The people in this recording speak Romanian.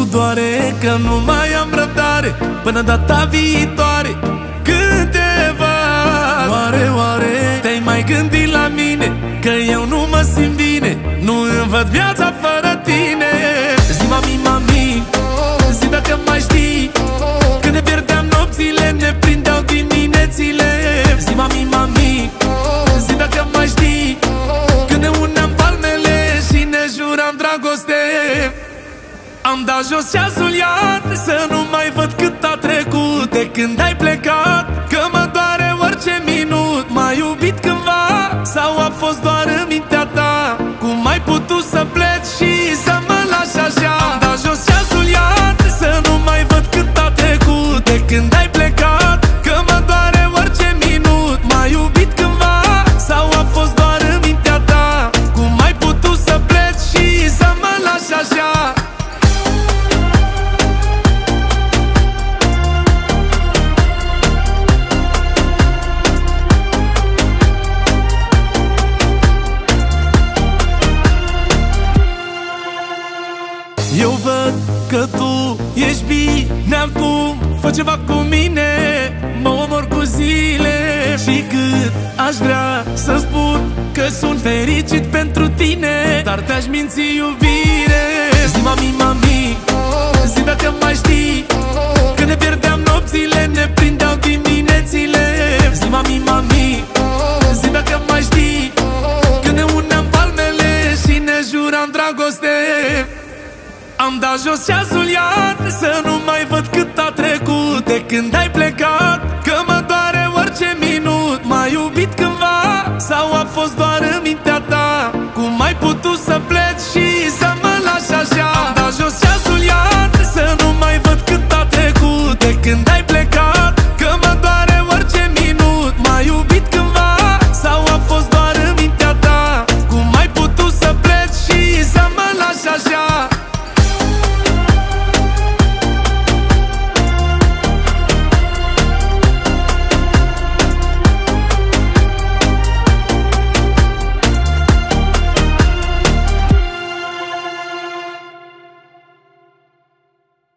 doare că nu mai am răbdare până data viitoare când te văd. Oare te-ai mai gândit la mine că eu nu mă simt bine, nu îmi văd viața fără tine? Zi mami, zi dacă mai știi când ne pierdeam nopțile, ne prindeau diminețile. Zi mami, zi dacă mai știi când ne uneam palmele și ne juram dragoste. Am dat jos ceasul iar să nu mai văd cât a trecut de când ai plecat, că mă doare orice minut. M-ai iubit cândva sau a fost doar în mintea ta? Cum ai putut să pleci și să mă lași așa? Am dat jos ceasul iar să nu mai văd cât a trecut de când ai plecat, că mă doare orice minut. M-ai iubit cândva sau a fost doar în mintea ta? Cum ai putut să pleci și să mă lași așa? Eu văd că tu ești bine acum, fă ceva cu mine, mă omor cu zile. Și cât aș vrea să spun că sunt fericit pentru tine, dar te-aș minți, iubire. Zi mami, zi dacă mai știi când ne pierdeam nopțile, ne prindeau diminețile. Zi mami, zi dacă mai știi când ne uneam palmele și ne juram dragoste. Am dat jos ceasul iar să nu mai văd cât a trecut de când ai plecat, că mă doare orice minut. M-ai iubit cândva sau a fost doar în mintea ta? Cum ai putut să pleci